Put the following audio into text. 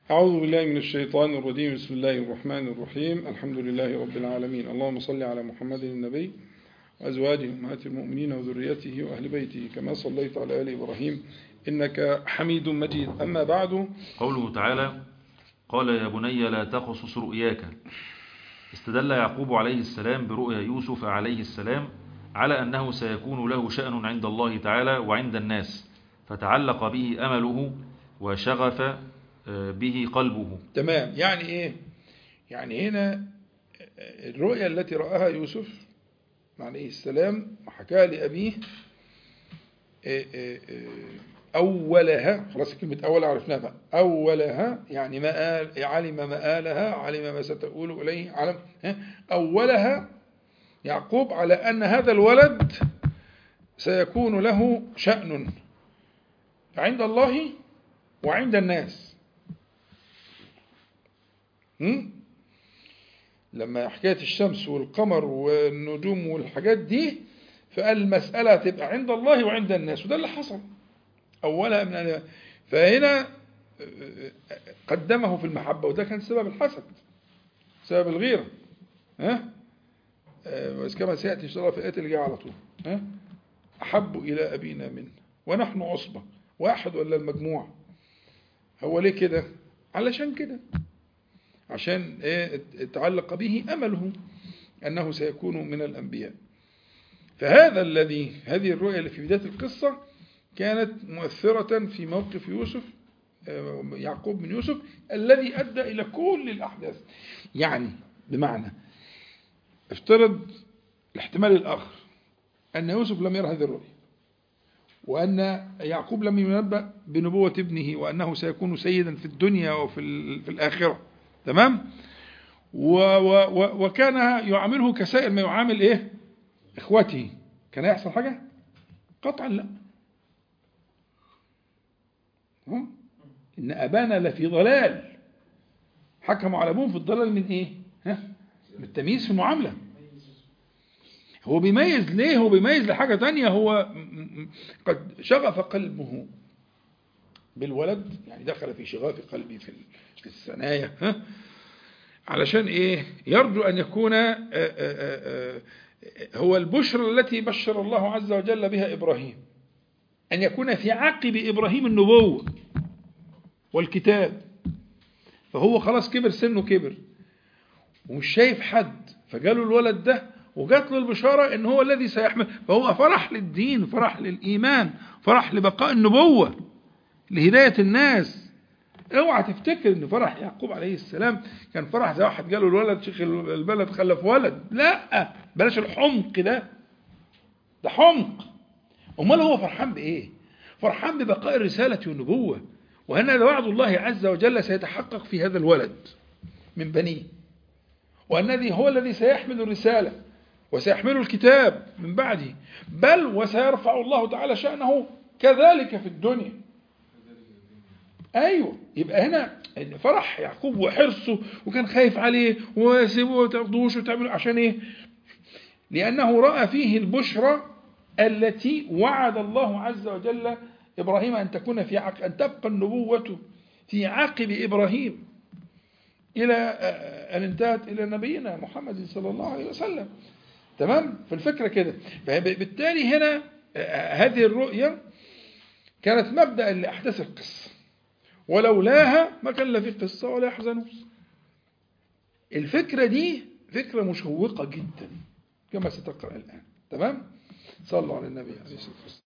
أعوذ بالله من الشيطان الرجيم. بسم الله الرحمن الرحيم. الحمد لله رب العالمين. اللهم صل على محمد النبي وأزواجه أمهات المؤمنين وذريته وأهل بيته كما صليت على آل إبراهيم إنك حميد مجيد. أما بعد، قوله تعالى: قال يا بني لا تقصص رؤياك. استدل يعقوب عليه السلام برؤيا يوسف عليه السلام على أنه سيكون له شأن عند الله تعالى وعند الناس، فتعلق به أمله وشغف به قلبه. تمام. يعني إيه؟ يعني هنا الرؤيا التي رآها يوسف عليه السلام وحكاها لأبيه أولها، خلاص كلمة أول عرفناها بقى. أولها يعني علم مآلها، علم ما ستؤول إليه، علم أولها يعقوب على أن هذا الولد سيكون له شأن عند الله وعند الناس. لما حكاية الشمس والقمر والنجوم والحاجات دي، فقال المسألة تبقى عند الله وعند الناس، وده اللي حصل أولها من. فهنا قدمه في المحبة، وده كان سبب الحسد، سبب الغيرة. كما سيأتي إن شاء الله في الآية اللي جاية على طول. أحب إلى أبينا منه ونحن عصبة، واحد ولا المجموع. هو ليه كده؟ علشان كده، عشان تعلق به أمله أنه سيكون من الأنبياء. فهذا هذه الرؤية اللي في بداية القصة كانت مؤثرة في موقف يوسف، يعقوب من يوسف، الذي أدى إلى كل الأحداث. يعني بمعنى افترض الاحتمال الآخر أن يوسف لم يرى هذه الرؤية، وأن يعقوب لم ينبأ بنبوة ابنه وأنه سيكون سيدا في الدنيا وفي الآخرة. تمام؟ وكان يعامله كسائر ما يعامل إخوته. كان يحصل حاجة؟ قطعا لا. إن أبانا لفي ضلال. حكموا على أبوهم في الضلال من إيه؟ من التمييز في المعاملة. هو بيميز ليه؟ هو بيميز لحاجة تانية. هو قد شغف قلبه بالولد، يعني دخل في شغاف قلبي في الثنايا، علشان يرجو أن يكون هو البشرى التي بشر الله عز وجل بها إبراهيم، أن يكون في عقب إبراهيم النبوة والكتاب. فهو خلاص كبر، سنه كبر ومش شايف حد، فجاله الولد ده وجات له البشارة ان هو الذي سيحمل. فهو فرح للدين، فرح للإيمان، فرح لبقاء النبوة، لهداية الناس. اوعى تفتكر ان فرح يعقوب عليه السلام كان فرح زي واحد جاله الولد، شيخ البلد خلف ولد. لا، بلاش الحمق ده حمق. امال هو فرحان بايه؟ فرحان ببقاء الرسالة والنبوة، وهنا وعد الله عز وجل سيتحقق في هذا الولد من بنيه، والذي هو الذي سيحمل الرسالة وسيحمل الكتاب من بعده، بل وسيرفع الله تعالى شأنه كذلك في الدنيا. أيوة. يبقى هنا فرح يعقوب وحرصه، وكان خايف عليه وسيبه وتاخدوش وتعملوا عشان ايه؟ لأنه رأى فيه البشرى التي وعد الله عز وجل إبراهيم أن تكون أن تبقى النبوة في عقب إبراهيم إلى أن انتهت إلى نبينا محمد صلى الله عليه وسلم. تمام؟ فالفكرة كده. فبالتالي هنا هذه الرؤية كانت مبدأ لأحداث القصة، ولولاها ما كان لا في قصة ولا يحزنون. الفكرة دي فكرة مشوقة جدا كما ستقرأ الآن. تمام؟ صلوا على النبي عليه الصلاة والسلام.